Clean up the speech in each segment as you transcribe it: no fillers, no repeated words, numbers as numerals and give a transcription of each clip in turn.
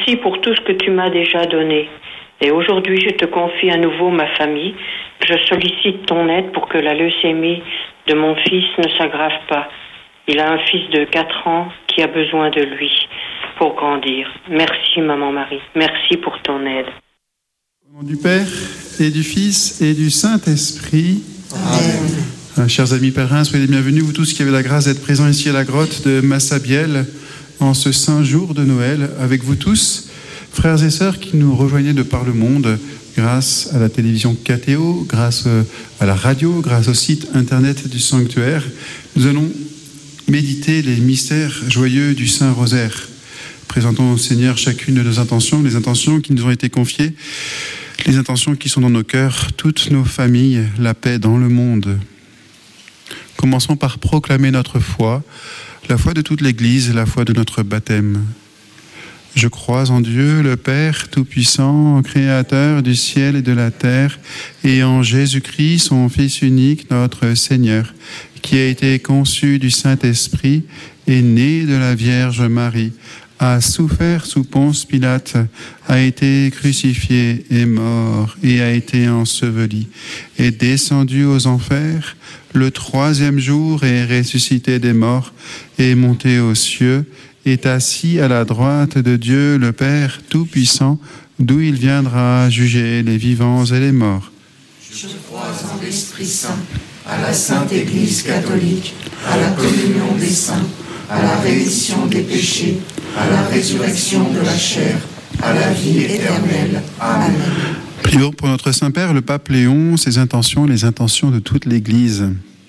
Merci pour tout ce que tu m'as déjà donné. Et aujourd'hui, je te confie à nouveau ma famille. Je sollicite ton aide pour que la leucémie de mon fils ne s'aggrave pas. Il a un fils de 4 ans qui a besoin de lui pour grandir. Merci, Maman Marie. Merci pour ton aide. Au nom du Père et du Fils et du Saint-Esprit. Amen. Chers amis pèlerins, soyez les bienvenus, vous tous qui avez la grâce d'être présents ici à la grotte de Massabielle en ce saint jour de Noël, avec vous tous, frères et sœurs qui nous rejoignez de par le monde, grâce à la télévision KTO, grâce à la radio, grâce au site internet du sanctuaire. Nous allons méditer les mystères joyeux du Saint-Rosaire. Présentons au Seigneur chacune de nos intentions, les intentions qui nous ont été confiées, les intentions qui sont dans nos cœurs, toutes nos familles, la paix dans le monde. Commençons par proclamer notre foi, la foi de toute l'Église, la foi de notre baptême. Je crois en Dieu, le Père Tout-Puissant, Créateur du ciel et de la terre, et en Jésus-Christ, son Fils unique, notre Seigneur, qui a été conçu du Saint-Esprit et né de la Vierge Marie, a souffert sous Ponce Pilate, a été crucifié et mort, et a été enseveli, est descendu aux enfers, le 3e jour est ressuscité des morts, est monté aux cieux, est assis à la droite de Dieu le Père Tout-Puissant, d'où il viendra juger les vivants et les morts. Je crois en l'Esprit Saint, à la Sainte Église catholique, à la communion des saints, à la rémission des péchés, à la résurrection de la chair, à la vie éternelle. Amen. Prions pour notre Saint-Père, le Pape Léon, ses intentions, les intentions de toute l'Église.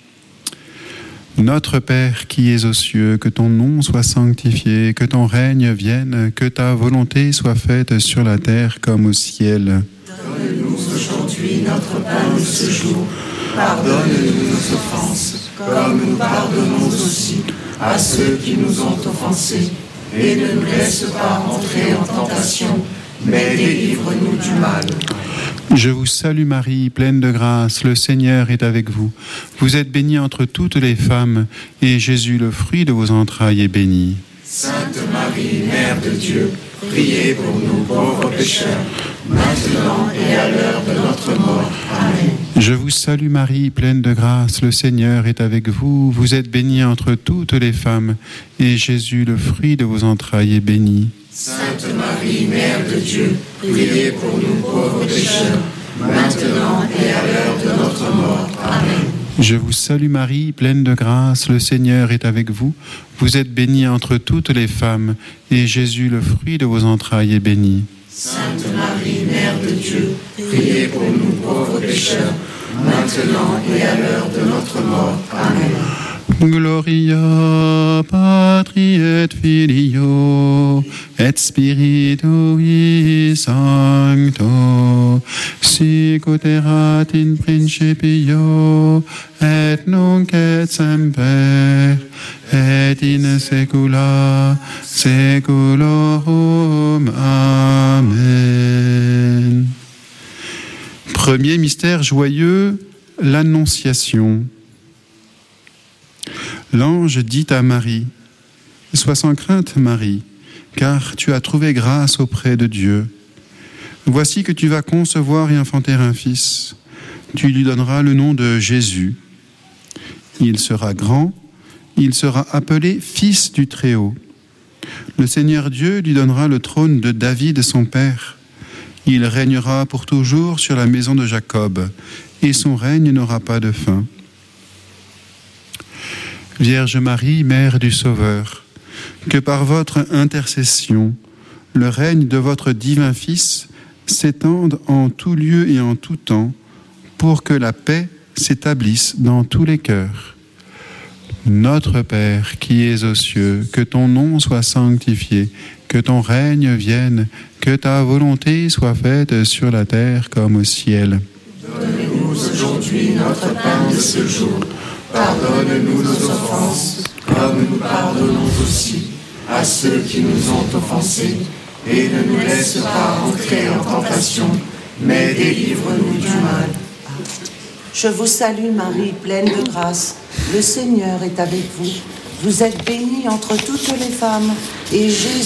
Notre Père qui es aux cieux, que ton nom soit sanctifié, que ton règne vienne, que ta volonté soit faite sur la terre comme au ciel. Donne-nous aujourd'hui notre pain de ce jour. Pardonne-nous nos offenses, comme nous pardonnons aussi à ceux qui nous ont offensés. Et ne nous laisse pas entrer en tentation, mais délivre-nous du mal. Je vous salue Marie, pleine de grâce, le Seigneur est avec vous. Vous êtes bénie entre toutes les femmes, et Jésus, le fruit de vos entrailles, est béni. Sainte Marie, Mère de Dieu, priez pour nous pauvres pécheurs, maintenant et à l'heure de notre mort. Amen. Je vous salue Marie, pleine de grâce, le Seigneur est avec vous. Vous êtes bénie entre toutes les femmes, et Jésus, le fruit de vos entrailles, est béni. Sainte Marie, Mère de Dieu, priez pour nous pauvres pécheurs, maintenant et à l'heure de notre mort. Amen. Je vous salue Marie, pleine de grâce, le Seigneur est avec vous. Vous êtes bénie entre toutes les femmes, et Jésus, le fruit de vos entrailles, est béni. Sainte Marie, Mère de Dieu, priez pour nous pauvres pécheurs, maintenant et à l'heure de notre mort. Amen. Gloria Patri et Filio et Spiritui Sancto, sic ut erat in principio et nunc et semper et in saecula saeculorum. Amen. Premier mystère joyeux, l'Annonciation. L'ange dit à Marie, « Sois sans crainte, Marie, car tu as trouvé grâce auprès de Dieu. Voici que tu vas concevoir et enfanter un fils. Tu lui donneras le nom de Jésus. Il sera grand, il sera appelé Fils du Très-Haut. Le Seigneur Dieu lui donnera le trône de David, son père. Il régnera pour toujours sur la maison de Jacob, et son règne n'aura pas de fin. Vierge Marie, Mère du Sauveur, que par votre intercession, le règne de votre divin Fils s'étende en tout lieu et en tout temps, pour que la paix s'établisse dans tous les cœurs. Notre Père qui es aux cieux, que ton nom soit sanctifié, que ton règne vienne, que ta volonté soit faite sur la terre comme au ciel. Donne-nous aujourd'hui notre pain de ce jour. Pardonne-nous nos offenses, comme nous pardonnons aussi à ceux qui nous ont offensés. Et ne nous laisse pas entrer en tentation, mais délivre-nous du mal. Je vous salue Marie, pleine de grâce. Le Seigneur est avec vous. Vous êtes bénie entre toutes les femmes, et Jésus,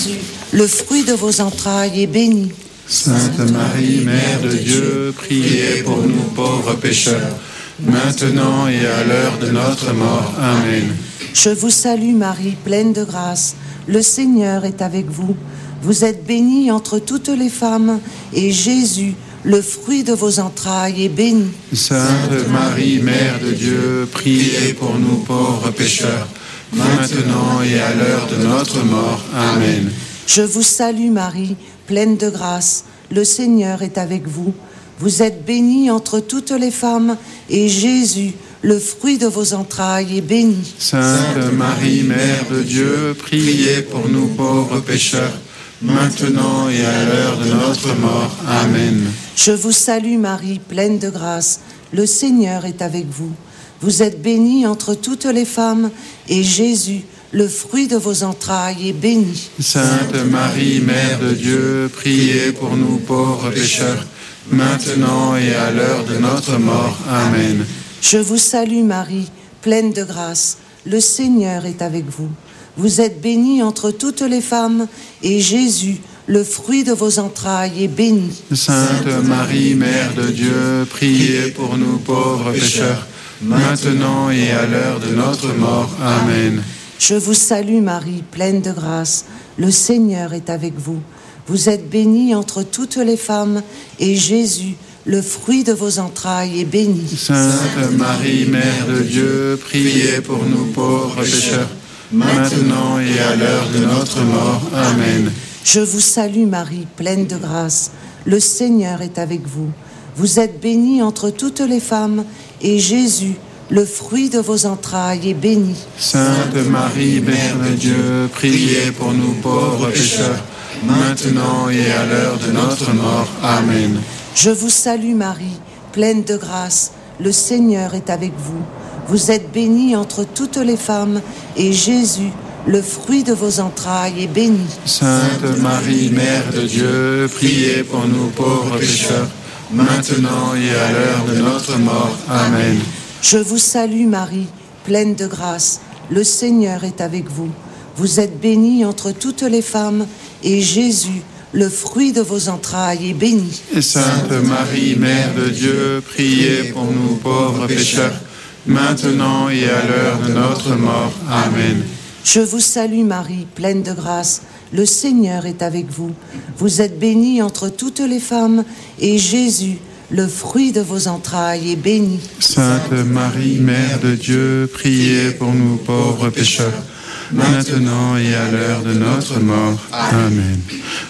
le fruit de vos entrailles est béni. Sainte Marie, Mère de Dieu, priez pour nous pauvres pécheurs, maintenant et à l'heure de notre mort. Amen. Je vous salue Marie, pleine de grâce. Le Seigneur est avec vous. Vous êtes bénie entre toutes les femmes, et Jésus, le fruit de vos entrailles, est béni. Sainte Marie, Mère de Dieu, priez pour nous pauvres pécheurs, maintenant et à l'heure de notre mort. Amen. Je vous salue Marie, pleine de grâce. Le Seigneur est avec vous. Vous êtes bénie entre toutes les femmes, et Jésus, le fruit de vos entrailles, est béni. Sainte Marie, Mère de Dieu, priez pour nous pauvres pécheurs, maintenant et à l'heure de notre mort. Amen. Je vous salue Marie, pleine de grâce. Le Seigneur est avec vous. Vous êtes bénie entre toutes les femmes, et Jésus, le fruit de vos entrailles, est béni. Sainte Marie, Mère de Dieu, priez pour nous pauvres pécheurs, maintenant et à l'heure de notre mort. Amen. Je vous salue Marie, pleine de grâce. Le Seigneur est avec vous. Vous êtes bénie entre toutes les femmes, et Jésus, le fruit de vos entrailles, est béni. Sainte Marie, Mère de Dieu, priez pour nous pauvres pécheurs, maintenant et à l'heure de notre mort. Amen. Je vous salue Marie, pleine de grâce. Le Seigneur est avec vous. Vous êtes bénie entre toutes les femmes, et Jésus, le fruit de vos entrailles, est béni. Sainte Marie, Mère de Dieu, priez pour nous pauvres pécheurs, maintenant et à l'heure de notre mort. Amen. Je vous salue Marie, pleine de grâce. Le Seigneur est avec vous. Vous êtes bénie entre toutes les femmes, et Jésus, le fruit de vos entrailles, est béni. Sainte Marie, Mère de Dieu, priez pour nous pauvres pécheurs, maintenant et à l'heure de notre mort. Amen. Je vous salue Marie, pleine de grâce. Le Seigneur est avec vous. Vous êtes bénie entre toutes les femmes, et Jésus, le fruit de vos entrailles, est béni. Sainte Marie, Mère de Dieu, priez pour nous pauvres pécheurs, maintenant et à l'heure de notre mort. Amen. Je vous salue Marie, pleine de grâce. Le Seigneur est avec vous. Vous êtes bénie entre toutes les femmes, et Jésus, le fruit de vos entrailles, est béni. Sainte Marie, Mère de Dieu, priez pour nous pauvres pécheurs, maintenant et à l'heure de notre mort. Amen. Je vous salue Marie, pleine de grâce. Le Seigneur est avec vous. Vous êtes bénie entre toutes les femmes, et Jésus, le fruit de vos entrailles, est béni. Sainte Marie, Mère de Dieu, priez pour nous pauvres pécheurs, maintenant et à l'heure de notre mort. Amen.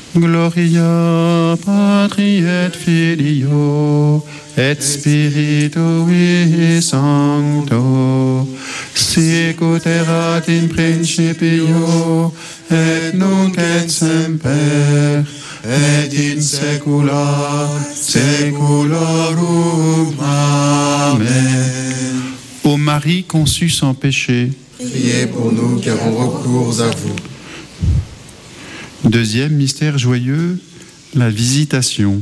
Gloria Patri et Filio et Spiritui Sancto, sic ut erat in principio et nunc et semper et in saecula saeculorum. Amen. Ô Marie conçue sans péché, priez pour nous qui avons recours à vous. Deuxième mystère joyeux, la visitation.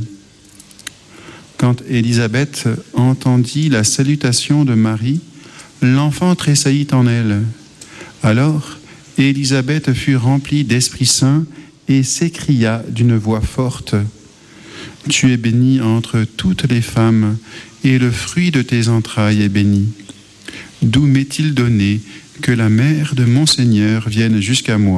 Quand Élisabeth entendit la salutation de Marie, l'enfant tressaillit en elle. Alors, Élisabeth fut remplie d'Esprit Saint et s'écria d'une voix forte : « Tu es bénie entre toutes les femmes, et le fruit de tes entrailles est béni. D'où m'est-il donné que la mère de mon Seigneur vienne jusqu'à moi ?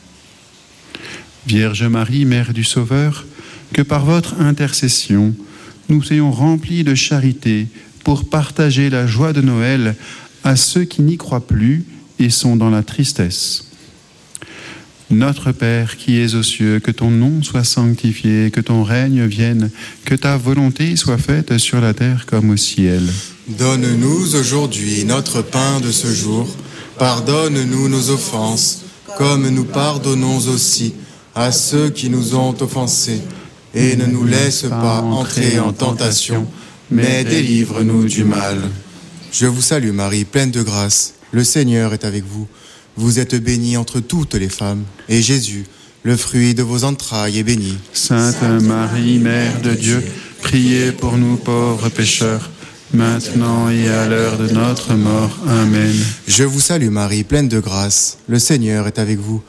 Vierge Marie, Mère du Sauveur, que par votre intercession, nous soyons remplis de charité pour partager la joie de Noël à ceux qui n'y croient plus et sont dans la tristesse. Notre Père qui es aux cieux, que ton nom soit sanctifié, que ton règne vienne, que ta volonté soit faite sur la terre comme au ciel. Donne-nous aujourd'hui notre pain de ce jour. Pardonne-nous nos offenses, comme nous pardonnons aussi à ceux qui nous ont offensés. Et ne nous laisse pas entrer en tentation, mais délivre-nous du mal. Je vous salue Marie, pleine de grâce. Le Seigneur est avec vous. Vous êtes bénie entre toutes les femmes, et Jésus, le fruit de vos entrailles, est béni. Sainte Marie, Mère de Dieu, priez pour nous pauvres pécheurs, maintenant et à l'heure de notre mort. Amen. Je vous salue Marie, pleine de grâce. Le Seigneur est avec vous.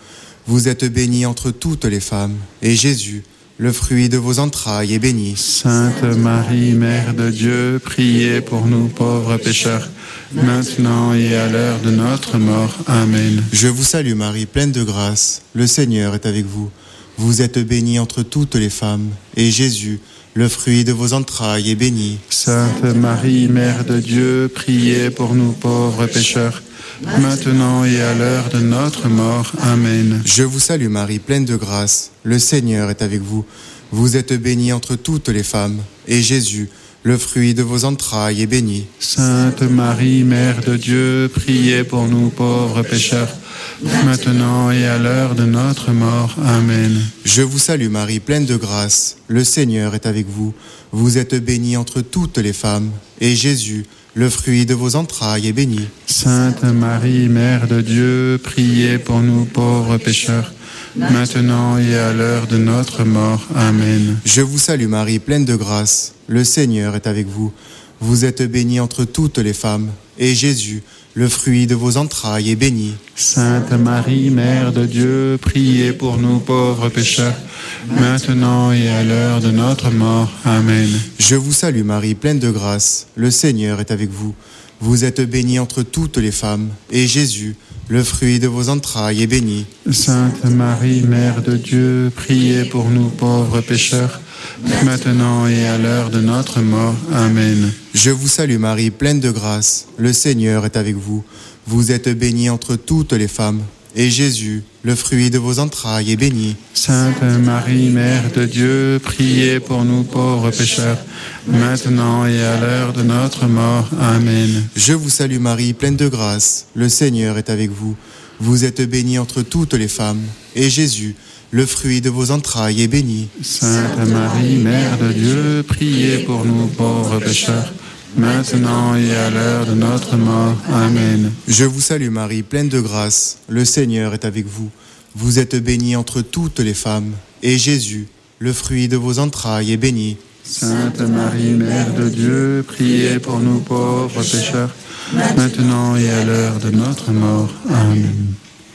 Vous êtes bénie entre toutes les femmes, et Jésus, le fruit de vos entrailles, est béni. Sainte Marie, Mère de Dieu, priez pour nous pauvres pécheurs, maintenant et à l'heure de notre mort. Amen. Je vous salue Marie, pleine de grâce, le Seigneur est avec vous. Vous êtes bénie entre toutes les femmes, et Jésus, le fruit de vos entrailles, est béni. Sainte Marie, Mère de Dieu, priez pour nous pauvres pécheurs, maintenant et à l'heure de notre mort. Amen. Je vous salue Marie, pleine de grâce, le Seigneur est avec vous. Vous êtes bénie entre toutes les femmes, et Jésus, le fruit de vos entrailles, est béni. Sainte Marie, Mère de Dieu, priez pour nous pauvres pécheurs, maintenant et à l'heure de notre mort. Amen. Je vous salue Marie, pleine de grâce, le Seigneur est avec vous. Vous êtes bénie entre toutes les femmes, et Jésus, le fruit de vos entrailles, est béni. Sainte Marie, Mère de Dieu, priez pour nous pauvres pécheurs, maintenant et à l'heure de notre mort. Amen. Je vous salue Marie, pleine de grâce, le Seigneur est avec vous. Vous êtes bénie entre toutes les femmes, et Jésus, le fruit de vos entrailles, est béni. Sainte Marie, Mère de Dieu, priez pour nous pauvres pécheurs, maintenant et à l'heure de notre mort. Amen. Je vous salue Marie, pleine de grâce, le Seigneur est avec vous. Vous êtes bénie entre toutes les femmes, et Jésus, le fruit de vos entrailles, est béni. Sainte Marie, Mère de Dieu, priez pour nous pauvres pécheurs, maintenant et à l'heure de notre mort. Amen. Je vous salue Marie, pleine de grâce, le Seigneur est avec vous. Vous êtes bénie entre toutes les femmes, et Jésus, le fruit de vos entrailles, est béni. Sainte Marie, Mère de Dieu, priez pour nous pauvres pécheurs, maintenant et à l'heure de notre mort. Amen. Je vous salue Marie, pleine de grâce, le Seigneur est avec vous. Vous êtes bénie entre toutes les femmes, et Jésus, le fruit de vos entrailles, est béni. Sainte Marie, Mère de Dieu, priez pour nous pauvres pécheurs, maintenant et à l'heure de notre mort. Amen. Je vous salue Marie, pleine de grâce, le Seigneur est avec vous. Vous êtes bénie entre toutes les femmes, et Jésus, le fruit de vos entrailles, est béni. Sainte Marie, Mère de Dieu, priez pour nous pauvres pécheurs, maintenant et à l'heure de notre mort. Amen.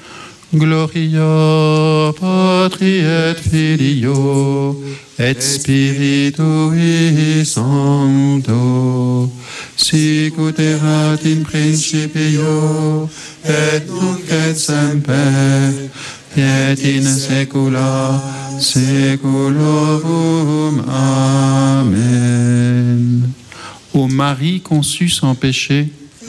Gloria Patri et Filio et Spiritui Sancto, sic ut erat in principio et nunc et semper et in saecula saeculorum. Amen. Ô Marie conçue sans péché,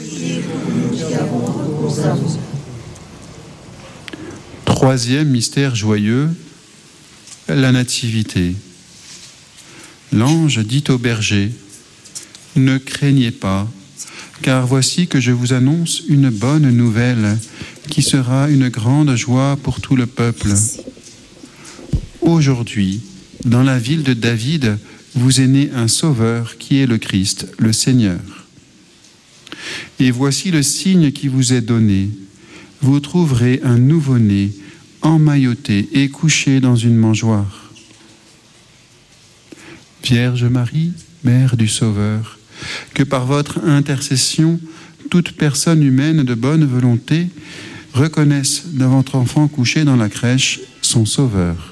troisième mystère joyeux, la Nativité. L'ange dit au berger, « Ne craignez pas, car voici que je vous annonce une bonne nouvelle qui sera une grande joie pour tout le peuple. Aujourd'hui, dans la ville de David, vous est né un sauveur qui est le Christ, le Seigneur. Et voici le signe qui vous est donné. Vous trouverez un nouveau-né, emmailloté et couché dans une mangeoire. Vierge Marie, Mère du Sauveur, que par votre intercession, toute personne humaine de bonne volonté reconnaisse dans votre enfant couché dans la crèche son Sauveur.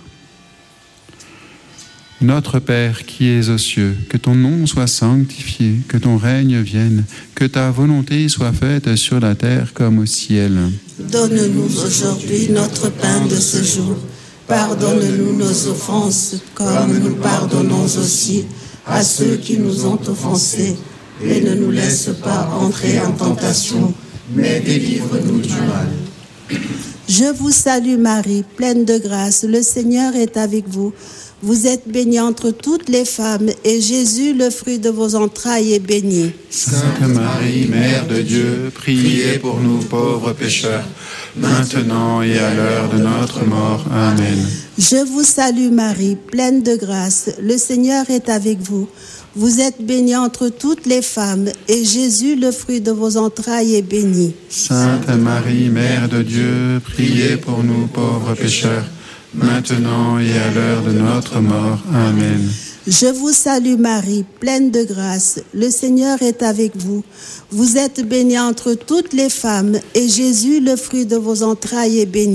Notre Père qui es aux cieux, que ton nom soit sanctifié, que ton règne vienne, que ta volonté soit faite sur la terre comme au ciel. Donne-nous aujourd'hui notre pain de ce jour. Pardonne-nous nos offenses, comme nous pardonnons aussi à ceux qui nous ont offensés. Et ne nous laisse pas entrer en tentation, mais délivre-nous du mal. Je vous salue Marie, pleine de grâce, le Seigneur est avec vous. Vous êtes bénie entre toutes les femmes, et Jésus, le fruit de vos entrailles, est béni. Sainte Marie, Mère de Dieu, priez pour nous pauvres pécheurs, maintenant et à l'heure de notre mort. Amen. Je vous salue Marie, pleine de grâce, le Seigneur est avec vous. Vous êtes bénie entre toutes les femmes, et Jésus, le fruit de vos entrailles, est béni. Sainte Marie, Mère de Dieu, priez pour nous pauvres pécheurs, maintenant et à l'heure de notre mort. Amen. Je vous salue Marie, pleine de grâce, le Seigneur est avec vous. Vous êtes bénie entre toutes les femmes, et Jésus, le fruit de vos entrailles, est béni.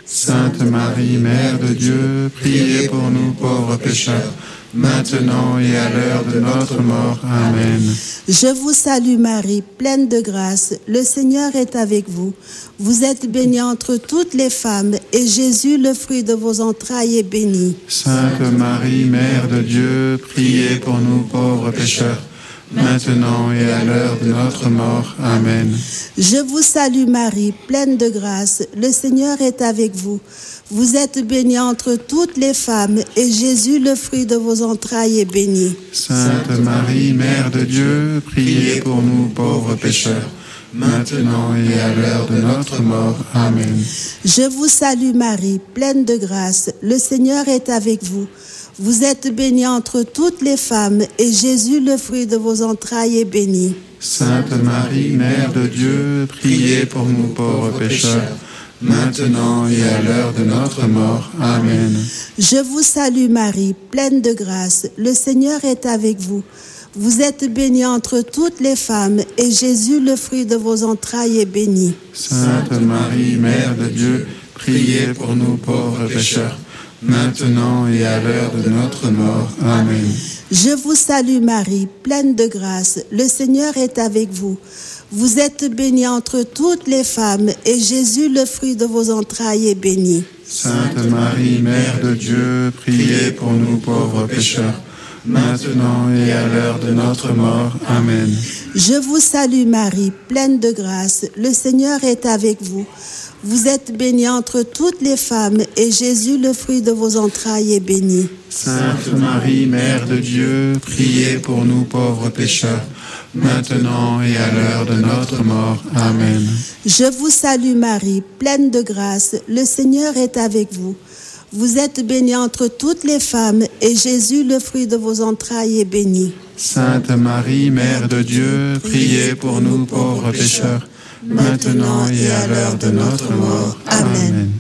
Sainte Marie, Mère de Dieu, priez pour nous pauvres pécheurs, maintenant et à l'heure de notre mort. Amen. Je vous salue Marie, pleine de grâce, le Seigneur est avec vous. Vous êtes bénie entre toutes les femmes, et Jésus, le fruit de vos entrailles, est béni. Sainte Marie, Mère de Dieu, priez pour nous pauvres pécheurs, maintenant et à l'heure de notre mort. Amen. Je vous salue Marie, pleine de grâce, le Seigneur est avec vous. Vous êtes bénie entre toutes les femmes, et Jésus, le fruit de vos entrailles, est béni. Sainte Marie, Mère de Dieu, priez pour nous pauvres pécheurs, maintenant et à l'heure de notre mort. Amen. Je vous salue Marie, pleine de grâce, le Seigneur est avec vous. Vous êtes bénie entre toutes les femmes, et Jésus, le fruit de vos entrailles, est béni. Sainte Marie, Mère de Dieu, priez pour nous pauvres pécheurs, maintenant et à l'heure de notre mort. Amen. Je vous salue Marie, pleine de grâce, le Seigneur est avec vous. Vous êtes bénie entre toutes les femmes, et Jésus, le fruit de vos entrailles, est béni. Sainte Marie, Mère de Dieu, priez pour nous pauvres pécheurs, maintenant et à l'heure de notre mort. Amen. Je vous salue Marie, pleine de grâce, le Seigneur est avec vous. Vous êtes bénie entre toutes les femmes, et Jésus, le fruit de vos entrailles, est béni. Sainte Marie, Mère de Dieu, priez pour nous pauvres pécheurs, maintenant et à l'heure de notre mort. Amen. Je vous salue Marie, pleine de grâce, le Seigneur est avec vous. Vous êtes bénie entre toutes les femmes, et Jésus, le fruit de vos entrailles, est béni. Sainte Marie, Mère de Dieu, priez pour nous pauvres pécheurs, maintenant et à l'heure de notre mort. Amen. Je vous salue Marie, pleine de grâce, le Seigneur est avec vous. Vous êtes bénie entre toutes les femmes, et Jésus, le fruit de vos entrailles, est béni. Sainte Marie, Mère de Dieu, priez pour nous pauvres pécheurs, maintenant et à l'heure de notre mort. Amen.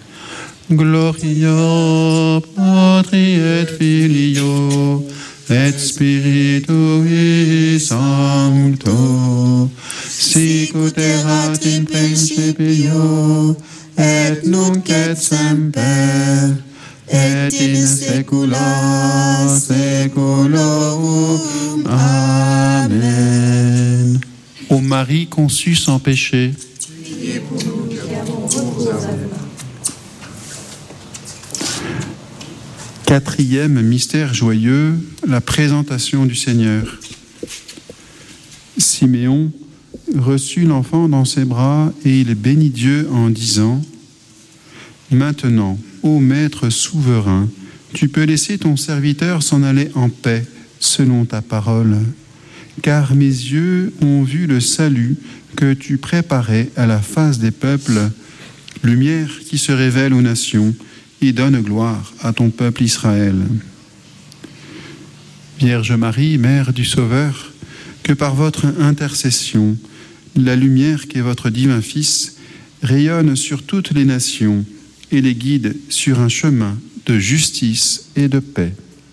Gloria Patri et Filio et Spiritui Sancto, sic ut erat in principio et nunc et semper et in saecula saeculorum. Amen. Ô Marie conçue sans péché, Priez pour nous qui avons recours à vous. Quatrième mystère joyeux, la présentation du Seigneur. Siméon reçut l'enfant dans ses bras et il bénit Dieu en disant : Maintenant, ô Maître souverain, tu peux laisser ton serviteur s'en aller en paix, selon ta parole. Car mes yeux ont vu le salut que tu préparais à la face des peuples, lumière qui se révèle aux nations et donne gloire à ton peuple Israël. Vierge Marie, Mère du Sauveur, que par votre intercession, la lumière qui est votre divin Fils rayonne sur toutes les nations et les guide sur un chemin de justice et de paix.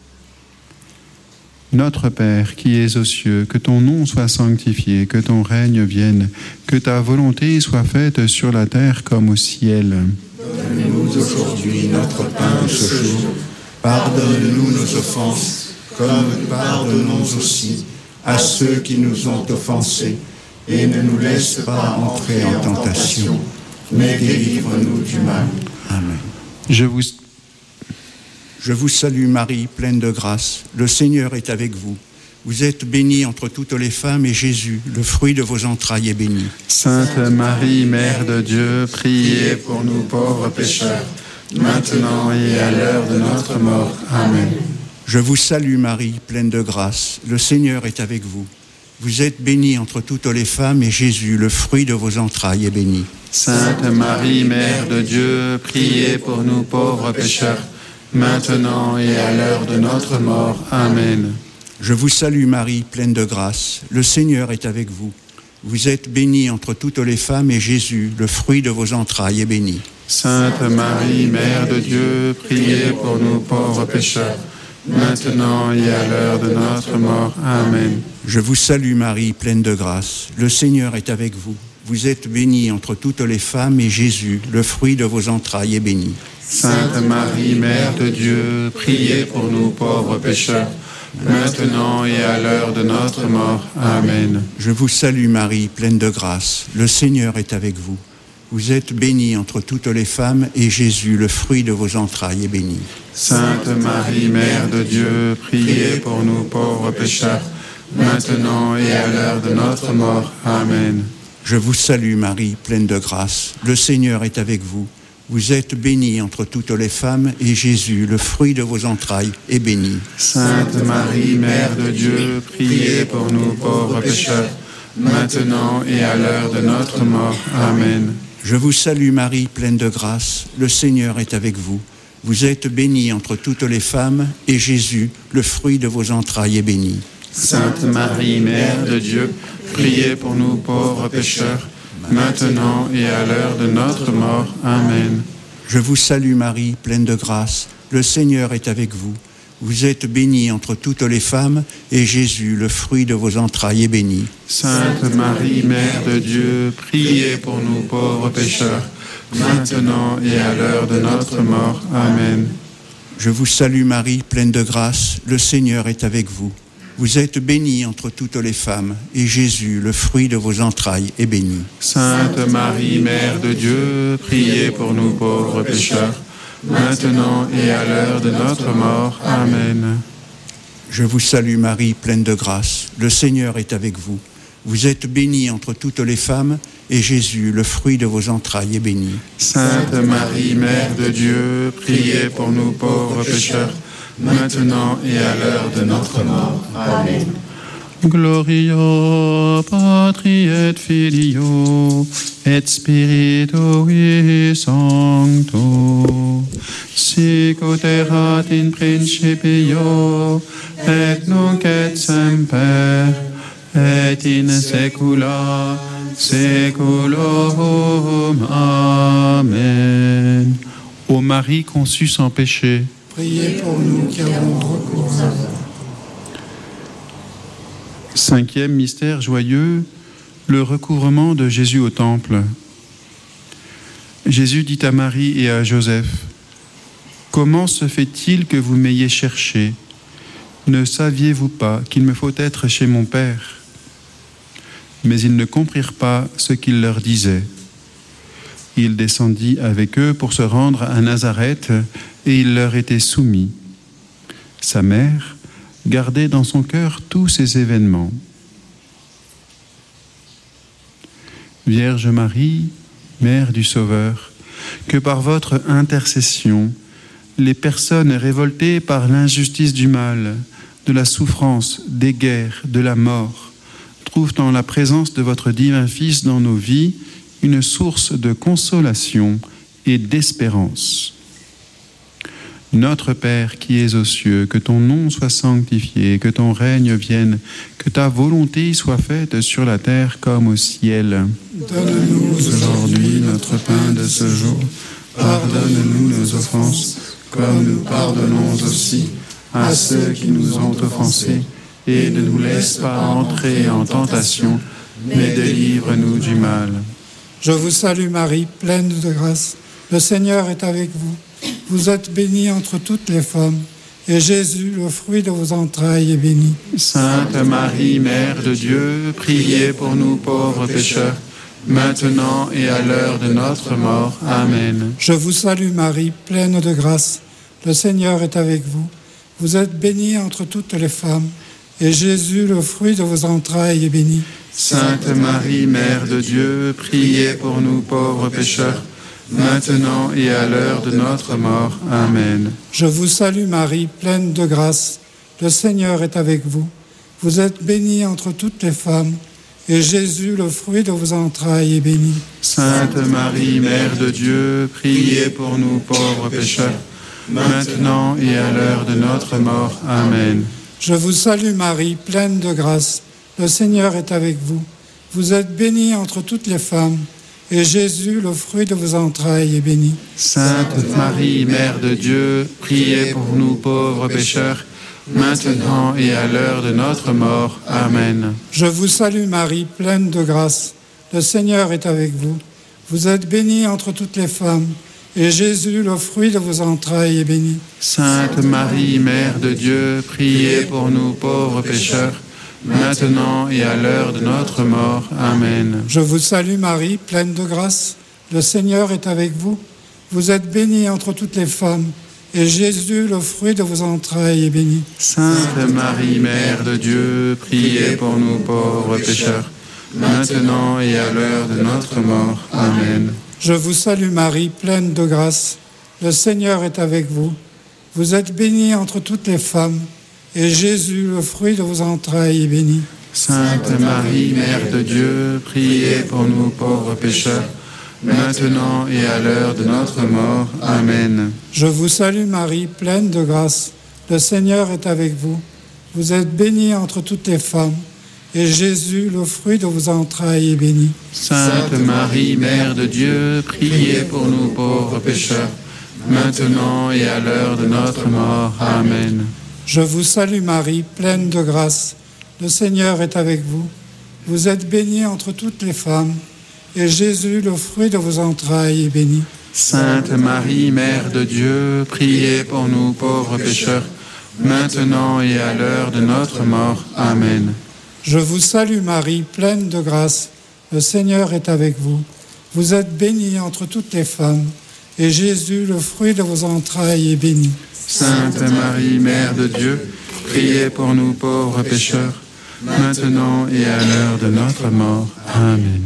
Notre Père qui es aux cieux, que ton nom soit sanctifié, que ton règne vienne, que ta volonté soit faite sur la terre comme au ciel. Donne-nous aujourd'hui notre pain de ce jour. Pardonne-nous nos offenses, comme nous pardonnons aussi à ceux qui nous ont offensés. Et ne nous laisse pas entrer en tentation, mais délivre-nous du mal. Amen. Je vous salue Marie, pleine de grâce. Le Seigneur est avec vous. Vous êtes bénie entre toutes les femmes, et Jésus, le fruit de vos entrailles, est béni. Sainte Marie, Mère de Dieu, priez pour nous pauvres pécheurs, maintenant et à l'heure de notre mort. Amen. Je vous salue Marie, pleine de grâce. Le Seigneur est avec vous. Vous êtes bénie entre toutes les femmes, et Jésus, le fruit de vos entrailles, est béni. Sainte Marie, Mère de Dieu, priez pour nous pauvres pécheurs, maintenant et à l'heure de notre mort. Amen. Je vous salue Marie, pleine de grâce. Le Seigneur est avec vous. Vous êtes bénie entre toutes les femmes, et Jésus, le fruit de vos entrailles, est béni. Sainte Marie, Mère de Dieu, priez pour nous pauvres pécheurs, maintenant et à l'heure de notre mort. Amen. Je vous salue Marie, pleine de grâce. Le Seigneur est avec vous. Vous êtes bénie entre toutes les femmes, et Jésus, le fruit de vos entrailles, est béni. Sainte Marie, Mère de Dieu, priez pour nous pauvres pécheurs, maintenant et à l'heure de notre mort. Amen. Je vous salue Marie, pleine de grâce. Le Seigneur est avec vous. Vous êtes bénie entre toutes les femmes, et Jésus, le fruit de vos entrailles, est béni. Sainte Marie, Mère de Dieu, priez pour nous pauvres pécheurs, maintenant et à l'heure de notre mort. Amen. Je vous salue Marie, pleine de grâce. Le Seigneur est avec vous. Vous êtes bénie entre toutes les femmes, et Jésus, le fruit de vos entrailles, est béni. Sainte Marie, Mère de Dieu, priez pour nous pauvres pécheurs, maintenant et à l'heure de notre mort. Amen. Je vous salue Marie, pleine de grâce. Le Seigneur est avec vous. Vous êtes bénie entre toutes les femmes, et Jésus, le fruit de vos entrailles, est béni. Sainte Marie, Mère de Dieu, priez pour nous pauvres pécheurs, maintenant et à l'heure de notre mort. Amen. Je vous salue Marie, pleine de grâce. Le Seigneur est avec vous. Vous êtes bénie entre toutes les femmes, et Jésus, le fruit de vos entrailles, est béni. Sainte Marie, Mère de Dieu, priez pour nous pauvres pécheurs, maintenant et à l'heure de notre mort. Amen. Je vous salue Marie, pleine de grâce. Le Seigneur est avec vous. Vous êtes bénie entre toutes les femmes, et Jésus, le fruit de vos entrailles, est béni. Sainte Marie, Mère de Dieu, priez pour nous pauvres pécheurs, maintenant et à l'heure de notre mort. Amen. Je vous salue Marie, pleine de grâce. Le Seigneur est avec vous. Vous êtes bénie entre toutes les femmes, et Jésus, le fruit de vos entrailles, est béni. Sainte Marie, Mère de Dieu, priez pour nous pauvres pécheurs, maintenant et à l'heure de notre mort. Amen. Gloria Patri et Filio et Spiritui Sancto, sic ut erat in principio et nunc et semper et in saecula saeculorum. Amen. Ô Marie conçue sans péché, priez pour nous qui avons recours à vous. Cinquième mystère joyeux, le recouvrement de Jésus au temple. Jésus dit à Marie et à Joseph: « Comment se fait-il que vous m'ayez cherché? Ne saviez-vous pas qu'il me faut être chez mon Père ?» Mais ils ne comprirent pas ce qu'il leur disait. Il descendit avec eux pour se rendre à Nazareth, et il leur était soumis. Sa mère gardait dans son cœur tous ces événements. Vierge Marie, Mère du Sauveur, que par votre intercession, les personnes révoltées par l'injustice du mal, de la souffrance, des guerres, de la mort, trouvent en la présence de votre divin Fils dans nos vies une source de consolation et d'espérance. Notre Père qui es aux cieux, que ton nom soit sanctifié, que ton règne vienne, que ta volonté soit faite sur la terre comme au ciel. Donne-nous aujourd'hui notre pain de ce jour. Pardonne-nous nos offenses, comme nous pardonnons aussi à ceux qui nous ont offensés. Et ne nous laisse pas entrer en tentation, mais délivre-nous du mal. Je vous salue Marie, pleine de grâce. Le Seigneur est avec vous. Vous êtes bénie entre toutes les femmes, et Jésus, le fruit de vos entrailles, est béni. Sainte Marie, Mère de Dieu, priez pour nous pauvres pécheurs, maintenant et à l'heure de notre mort. Amen. Je vous salue Marie, pleine de grâce. Le Seigneur est avec vous. Vous êtes bénie entre toutes les femmes, et Jésus, le fruit de vos entrailles, est béni. Sainte Marie, Mère de Dieu, priez pour nous pauvres pécheurs, maintenant et à l'heure de notre mort. Amen. Je vous salue Marie, pleine de grâce. Le Seigneur est avec vous. Vous êtes bénie entre toutes les femmes, et Jésus, le fruit de vos entrailles, est béni. Sainte Marie, Mère de Dieu, priez pour nous pauvres pécheurs, maintenant et à l'heure de notre mort. Amen. Je vous salue Marie, pleine de grâce. Le Seigneur est avec vous. Vous êtes bénie entre toutes les femmes, et Jésus, le fruit de vos entrailles, est béni. Sainte Marie, Mère de Dieu, priez pour nous pauvres pécheurs, maintenant et à l'heure de notre mort. Amen. Je vous salue Marie, pleine de grâce. le Seigneur est avec vous. Vous êtes bénie entre toutes les femmes, et Jésus, le fruit de vos entrailles, est béni. Sainte Marie, Mère de Dieu, priez pour nous pauvres pécheurs, maintenant et à l'heure de notre mort. Amen. Je vous salue Marie, pleine de grâce. Le Seigneur est avec vous. Vous êtes bénie entre toutes les femmes, et Jésus, le fruit de vos entrailles, est béni. Sainte Marie, Mère de Dieu, priez pour nous pauvres pécheurs, maintenant et à l'heure de notre mort. Amen. Je vous salue Marie, pleine de grâce. Le Seigneur est avec vous. Vous êtes bénie entre toutes les femmes, et Jésus, le fruit de vos entrailles, est béni. Sainte Marie, Mère de Dieu, priez pour nous pauvres pécheurs, maintenant et à l'heure de notre mort. Amen. Je vous salue Marie, pleine de grâce. Le Seigneur est avec vous. Vous êtes bénie entre toutes les femmes, et Jésus, le fruit de vos entrailles, est béni. Sainte Marie, Mère de Dieu, priez pour nous pauvres pécheurs, maintenant et à l'heure de notre mort. Amen. Je vous salue Marie, pleine de grâce. Le Seigneur est avec vous. Vous êtes bénie entre toutes les femmes, et Jésus, le fruit de vos entrailles, est béni. Sainte Marie, Mère de Dieu, priez pour nous pauvres pécheurs, maintenant et à l'heure de notre mort. Amen. Je vous salue Marie, pleine de grâce. Le Seigneur est avec vous. Vous êtes bénie entre toutes les femmes, et Jésus, le fruit de vos entrailles, est béni. Sainte Marie, Mère de Dieu, priez pour nous pauvres pécheurs, maintenant et à l'heure de notre mort. Amen.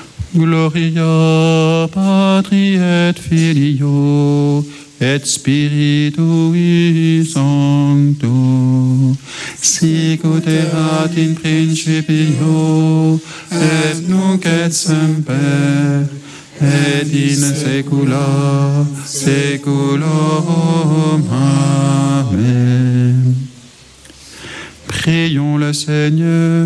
Gloria Patri et Filio et Spiritui Sancto, sic ut erat in principio, et nunc et semper, et in saecula saeculorum. Amen. Prions le Seigneur.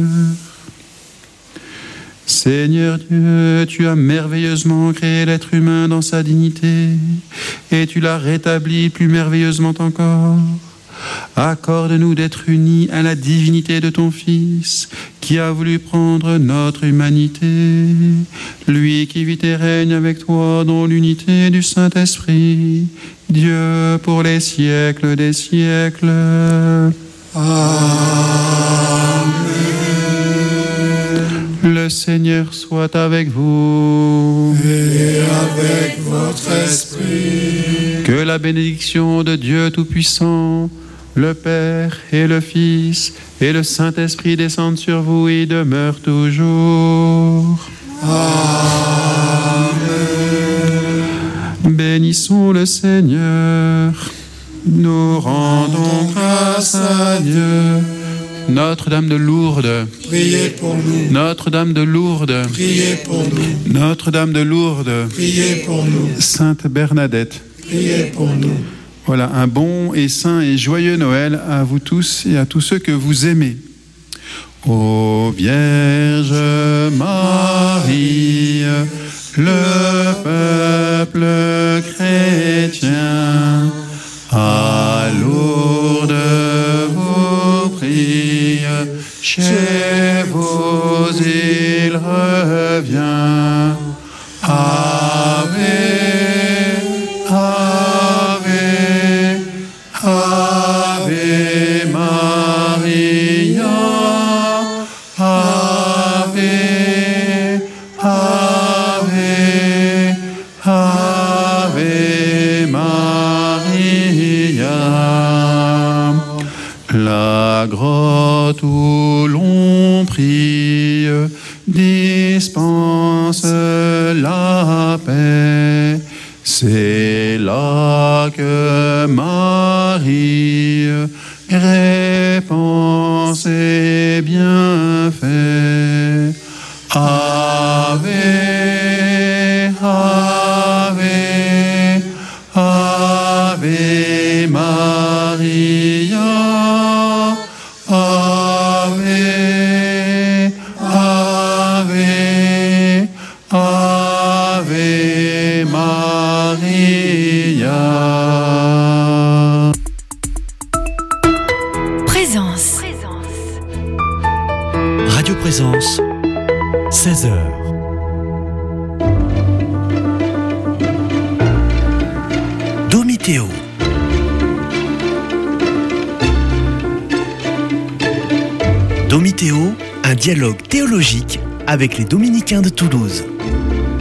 Seigneur Dieu, tu as merveilleusement créé l'être humain dans sa dignité, et tu l'as rétabli plus merveilleusement encore. Accorde-nous d'être unis à la divinité de ton Fils, qui a voulu prendre notre humanité, lui qui vit et règne avec toi dans l'unité du Saint-Esprit, Dieu pour les siècles des siècles. Amen. Le Seigneur soit avec vous. Et avec votre esprit. Que la bénédiction de Dieu Tout-Puissant, le Père et le Fils et le Saint-Esprit descendent sur vous et demeurent toujours. Amen. Bénissons le Seigneur. Nous rendons grâce à Dieu. Notre-Dame de Lourdes, priez pour nous. Notre-Dame de Lourdes, priez pour nous. Notre-Dame de Lourdes, priez pour nous. Sainte Bernadette, priez pour nous. Voilà, un bon et saint et joyeux Noël à vous tous et à tous ceux que vous aimez. Ô Vierge Marie, le peuple chrétien, à Lourdes vous prie, chez vous il revient. Ave, Ave, Ave Maria, Ave, Ave, Ave Maria. La grotte où l'on prie dispense la paix. C'est là que Marie répand ses bienfaits. Ave, Ave, Ave Maria, Ave, Ave, Ave Maria. Présence. Radio Présence, 16h. Domitéo. Domitéo, un dialogue théologique avec les Dominicains de Toulouse.